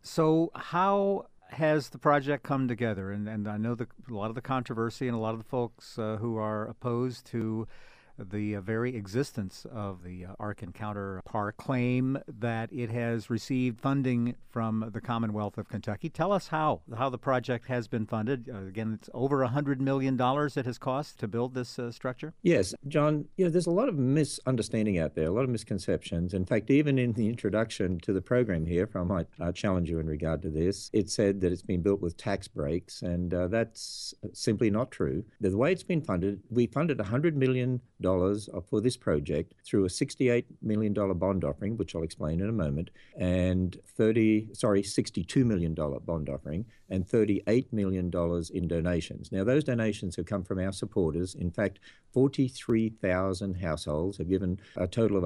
So, how has the project come together? And I know a lot of the controversy and a lot of the folks who are opposed to the very existence of the Ark Encounter Park claim that it has received funding from the Commonwealth of Kentucky. Tell us how the project has been funded. Again, it's over $100 million it has cost to build this structure. Yes, John, there's a lot of misunderstanding out there, a lot of misconceptions. In fact, even in the introduction to the program here, if I might challenge you in regard to this, it said that it's been built with tax breaks, and that's simply not true. The way it's been funded, we funded $100 million for this project through a $68 million bond offering, which I'll explain in a moment, and $62 million bond offering, and $38 million in donations. Now, those donations have come from our supporters. In fact, 43,000 households have given a total of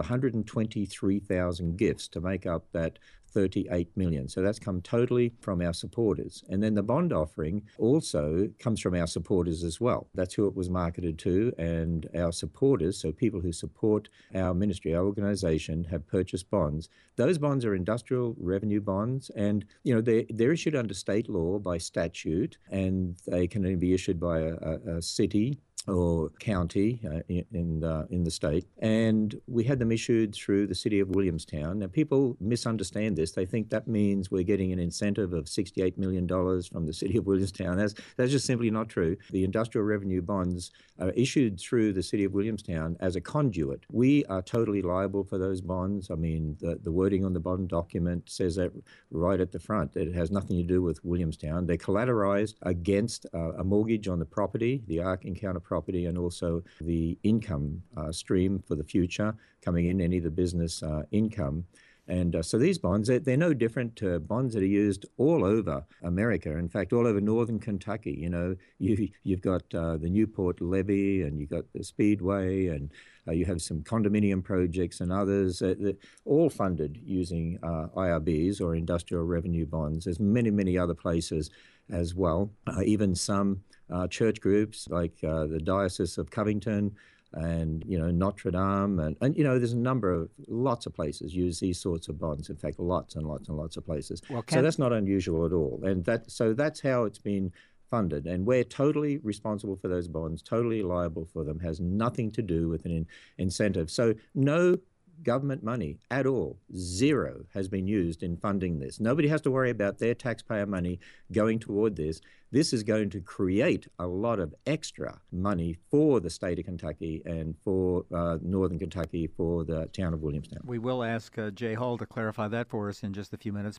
123,000 gifts to make up that 38 million. So that's come totally from our supporters. And then the bond offering also comes from our supporters as well. That's who it was marketed to. And our supporters, so people who support our ministry, our organization, have purchased bonds. Those bonds are industrial revenue bonds. And, they're issued under state law by statute, and they can only be issued by a city or county in the state, and we had them issued through the city of Williamstown. Now, people misunderstand this. They think that means we're getting an incentive of $68 million from the city of Williamstown. That's just simply not true. The industrial revenue bonds are issued through the city of Williamstown as a conduit. We are totally liable for those bonds. I mean, the wording on the bond document says that right at the front. It has nothing to do with Williamstown. They're collateralized against a mortgage on the property, the Ark Encounter property, and also the income stream for the future coming in, any of the business income. And so these bonds, they're no different to bonds that are used all over America. In fact, all over northern Kentucky. You've got the Newport levee, and you've got the Speedway, and you have some condominium projects and others, all funded using IRBs or industrial revenue bonds. There's many, many other places as well. Even some church groups like the Diocese of Covington and Notre Dame, and there's lots of places use these sorts of bonds. In fact, lots and lots and lots of places. So that's not unusual at all, and that's how it's been funded, and we're totally responsible for those bonds, totally liable for them. Has nothing to do with an incentive. So no government money at all, zero, has been used in funding this. Nobody has to worry about their taxpayer money going toward this. This is going to create a lot of extra money for the state of Kentucky and for northern Kentucky, for the town of Williamstown. We will ask Jay Hall to clarify that for us in just a few minutes.